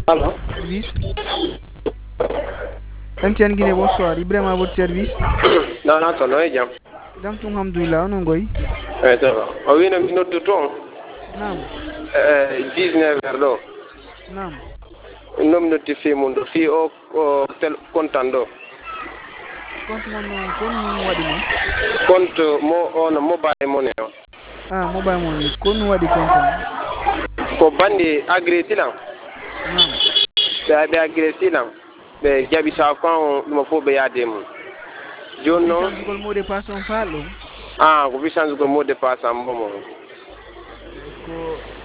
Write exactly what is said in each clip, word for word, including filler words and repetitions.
Alors, Service. M T N Guinée, bonsoir. Ibrahim à votre service. non, non, ça n'est pas. Jam tung hamdoulah, non goy. Eh, ça va. Ah oui, nous nous tout Nam, euh dix-neuf heures là. nam. Nous notifié mon fi au au tel content do. Compte mon nom, compte mon wadi mo. Compte mo on mobile money. Ah, mobile money. Compte wadi compte. Ko bandi agresi la. Nam. Be be agresi la. Be jabi sa kan mo fo be yade mo. Jono. Bisan gol mo de passe on falo. Ah, ko bisan ko mo de passe am mo. Ko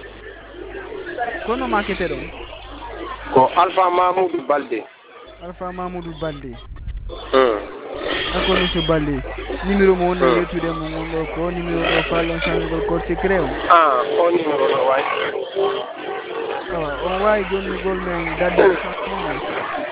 kono marketé do. Ko Alpha Mahmoud Balde. Alpha Mamoudou Balde. Hmm. D'accord, monsieur Balde. Numéro mo ne yetu de mo ngondo ko numéro do falo change gol code secret o. Ah, on numéro no way. Ah, on way joni gol men date de changement.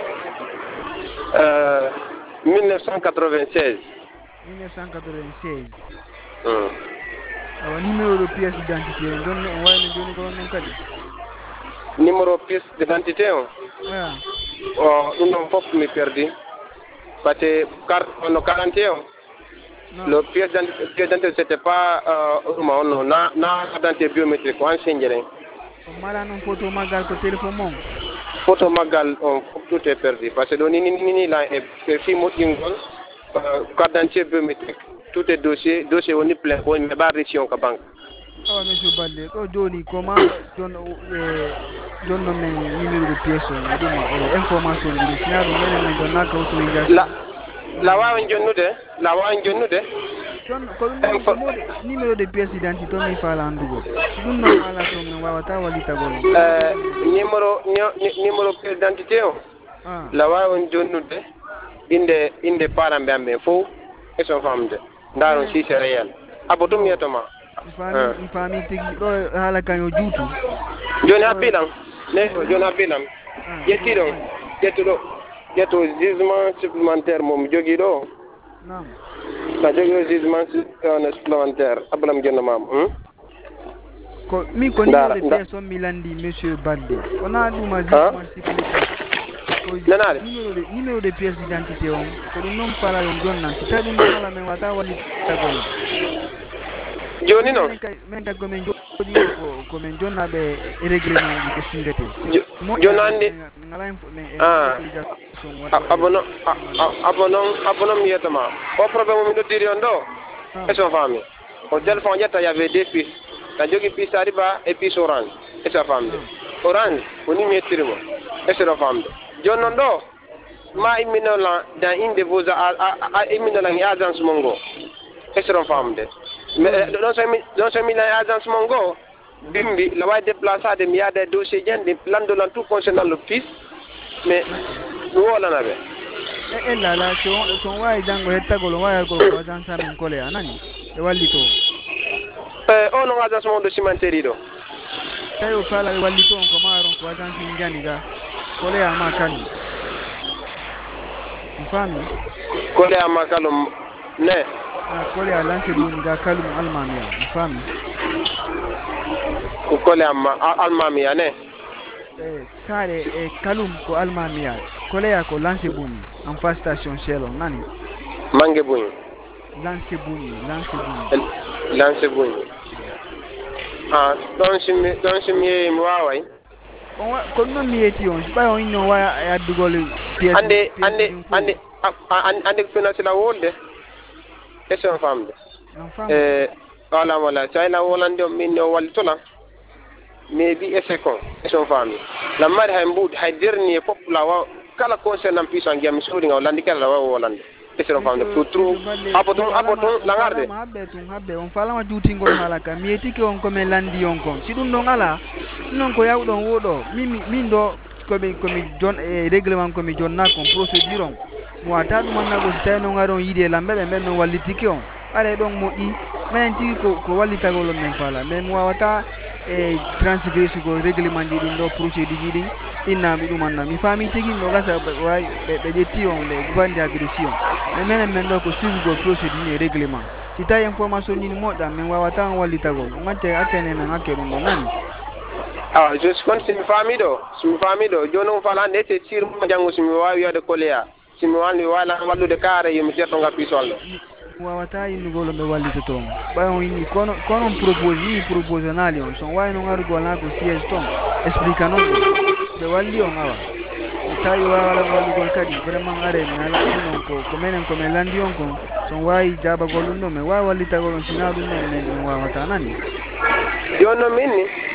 Euh mille neuf cent quatre-vingt-seize. mille neuf cent quatre-vingt-seize. Hmm. Ah, numéro de pièce d'identité don on way le joni gol non kadi. Numéro pièce d'identité on. Ah, Oh, non faut me perdu. Parce que car on a quarante et un. non. Le pièce d'identité c'était pas euh non na na identité biométrique on s'ingérer. O mala non photo magal ko téléphone mon. Photo magal on tout est perdu parce que do ni ni ni là et fi mo tingol carte d'identité biométrique tout est dossier dossier on est plein on me ba région ka banque. Ah, monsieur Balde, ko joni comment don eh don no men numéro de pièce on dum eh, information di sina do men men don naka autorisation. La la wa jonnude la wa jonnude Don ko dum ko mode numéro de pièce d'identité to mi fala andugo. Si dum non wala to men wawata walita gol. euh numéro numéro pièce d'identité on. Ah, La wa jonnude inde inde parambe ambe fo e so famde ndaron si c'est réel abotum yetoma mi fami mi fami tigi do hala kanyo jutu. joni apilam ne joni apilam Ah, yetti do yetti do yetto jugement supplémentaire mom jogi do nam. ta jogi jugement supplémentaire ablam jonno mam hmm Ko mi ko numéro de pièce on milandi monsieur Balde. On a duma jugement supplémentaire. Ko Nanare? numéro de numéro de pièce d'identité on ko dum non fala yon jonna si tadi non wala men wata walita gol. joni no Men ka gomen jodi ko ko men jonna be règlement di ko sirete. jonande Ngala info men Ah. autorisation wata. abono abono abono yetoma o problème mi do diri on do e so fami au téléphone yetta y avait deux pistes la jogi piste arriba et puis orange et sa femme orange oni metrimo et c'est la femme jonnon do ma iminola dans une de vos a iminola ni agence mongo et c'est la femme de mais dans ce dans ce mille agence mongo bimbi la va déplacer de milliards de dossiers des plans de l'entour concernant le fils mais wala na be E la la so so wa jango hetta gol wa gol ko jan sa men kole anani. E wallito. eh on a agence mongo de cimenterie do Tayo fala e wallito on ko maron ko jan sin jani ga. Kole ama kani. Mfami. kole amakalum ne Ah, kole a lancé boni ga kalum almamiya. Mfami. ko kole amma almami ya ne Eh sare e kalum ko almamiya. Kole ya ko lancé boni en face station Shell on nani. mange buñ Lancé boni, lancé boni. lance buñ ah don simi don simi mi waway On wa ko non mi yeti on ba on no wa addugol pièce. ande ande ande ande finance la wolde e son famde Mfami. eh wala wala sai la wolande min no waltola mais bi e second e son famde la mari hay mbud hay dernier pop la wa kala concernant puissant gam sodi ngaw landi kala la wa wolande e son famde pour trop apoton apoton la ngarde Habbe tun habbe on fala ma jutingol halaka mi yeti ke on ko me landi on kon si dum don ala non ko yawdon wodo min min do ko mi ko mi jon e règlement ko mi jonna kon procédure on mo ata dum na go si tay no ngaron yide lambe be men no wallitiki on are don moƴƴi minen tigi ko ko wallitagol on men fala mais mi wawata e transgresse ko règlement ji ɗin ɗo procédure ji ɗin ɗinnaɓe ɗum anna mi faami tigi no gasa way ɓe ƴetti on ɓe bandi agresi on mais minen men ɗo ko suivigol procédure ni e règlement si tawi information ji ni moƴƴa min wawata on wallitagol on acce accane men hakke ɗum ɗo nani ah just kon simi famido simi famido jono fala ndete tir mo jangu simi wawi yode koleya simi wani wala wallude kare yumi terto ngal pisol wawata innugolo ɓe wallita toon ɓayon inni kono konon propose ni proposionnali on son wayno ngarugol ha ko siége toon explique noon ɗo ɓe walli on awa so tawi wawala wallugol kadi vraiment are mi ala ɗum on ko ko menen komin landi on kon son wawi jabagol ɗum ɗon min wawi wallitagol on sina ɗum ɗon min wawata nani jonno min ni